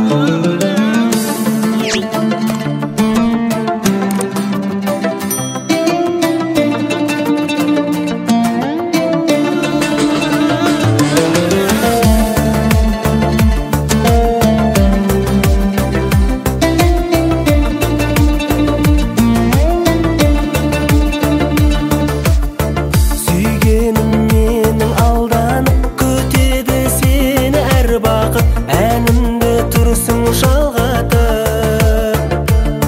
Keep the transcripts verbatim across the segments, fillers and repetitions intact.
Әнімді тұрсың жалғатып,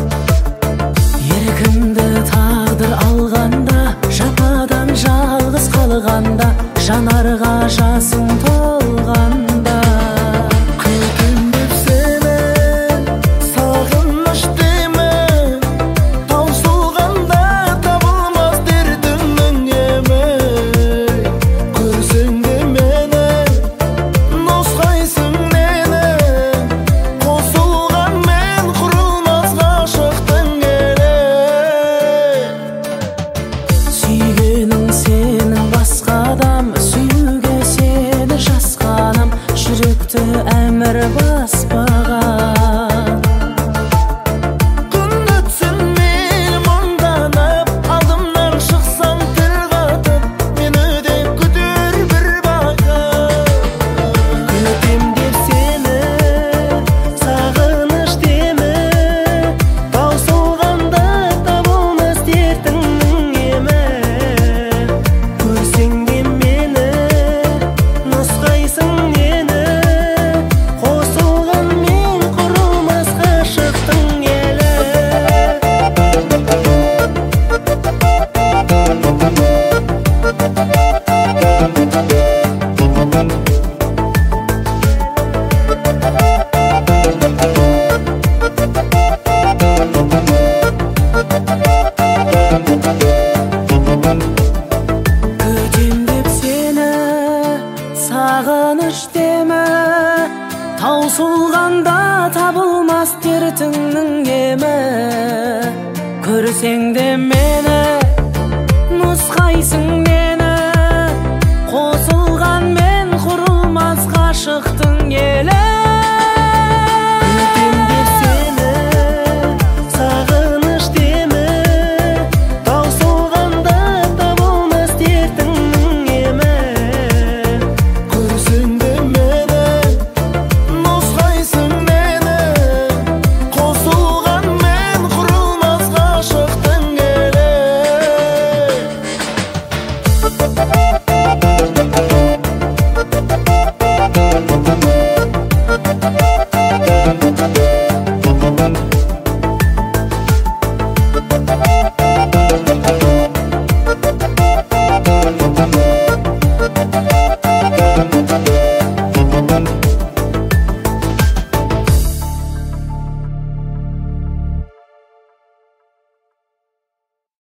еркімді тағдыр алғанда, жападан жалғыз қалғанда, жанарға жасың толғанда. Күтіндіп сені сағыныш демін, таусылғанда табылмас дертімнің емі. Көрсең де мені нұсқайсың, әмір баспаған. Күн өтсін мен мұңданып, алдымнан шықсам тіл қатып, мені де күтер бір бағым. Күтем деп сені сағыныш демі, таусылғанда табылмас дертіңнің емі. Көрсең де мені нұсқайсың, сағыныш демі, таусылғанда табылмас дертіңнің емі. Көрсең де мені нұсқайсың, мені қосылған мен құрылмас ғашықтың елі.